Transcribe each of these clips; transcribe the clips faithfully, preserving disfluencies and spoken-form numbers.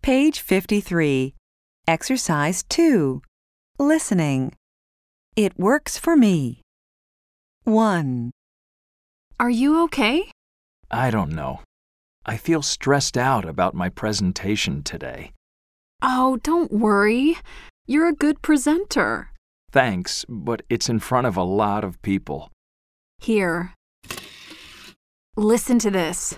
Page fifty-three. Exercise two. Listening. It works for me. one. Are you okay? I don't know. I feel stressed out about my presentation today. Oh, don't worry. You're a good presenter. Thanks, but it's in front of a lot of people. Here. Listen to this.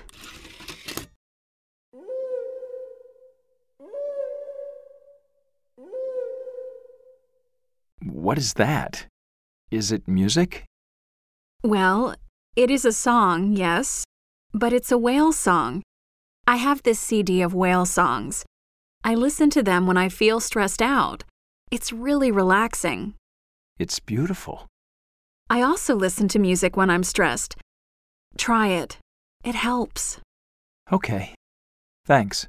What is that? Is it music? Well, it is a song, yes, but it's a whale song. I have this C D of whale songs. I listen to them when I feel stressed out. It's really relaxing. It's beautiful. I also listen to music when I'm stressed. Try it. It helps. Okay. Thanks.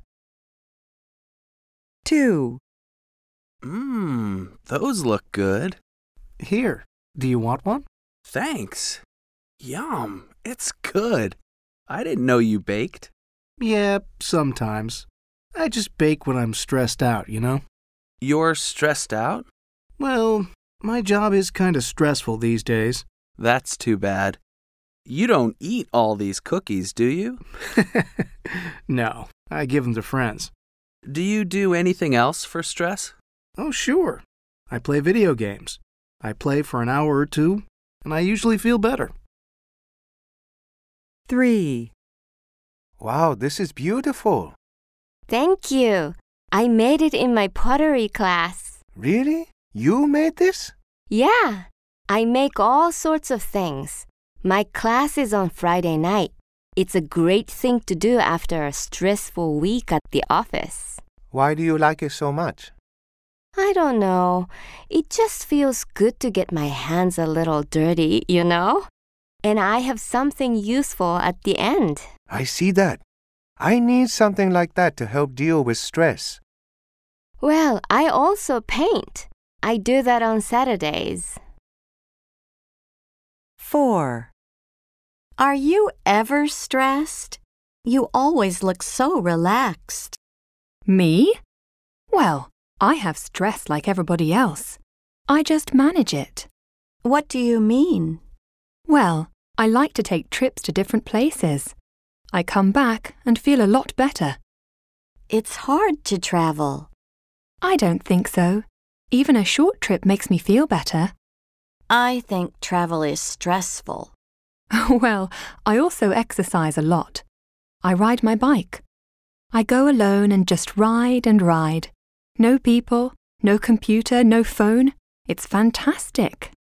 two. Mmm, those look good. Here, do you want one? Thanks. Yum, it's good. I didn't know you baked. Yeah, sometimes. I just bake when I'm stressed out, you know? You're stressed out? Well, my job is kind of stressful these days. That's too bad. You don't eat all these cookies, do you? No, I give them to friends. Do you do anything else for stress? Oh, sure. I play video games. I play for an hour or two, and I usually feel better. three. Wow, this is beautiful. Thank you. I made it in my pottery class. Really? You made this? Yeah, I make all sorts of things. My class is on Friday night. It's a great thing to do after a stressful week at the office. Why do you like it so much? I don't know. It just feels good to get my hands a little dirty, you know? And I have something useful at the end. I see that. I need something like that to help deal with stress. Well, I also paint. I do that on Saturdays. four. Are you ever stressed? You always look so relaxed. Me? Well, I have stress like everybody else. I just manage it. What do you mean? Well, I like to take trips to different places. I come back and feel a lot better. It's hard to travel. I don't think so. Even a short trip makes me feel better. I think travel is stressful. Well, I also exercise a lot. I ride my bike. I go alone and just ride and ride. No people, no computer, no phone. It's fantastic.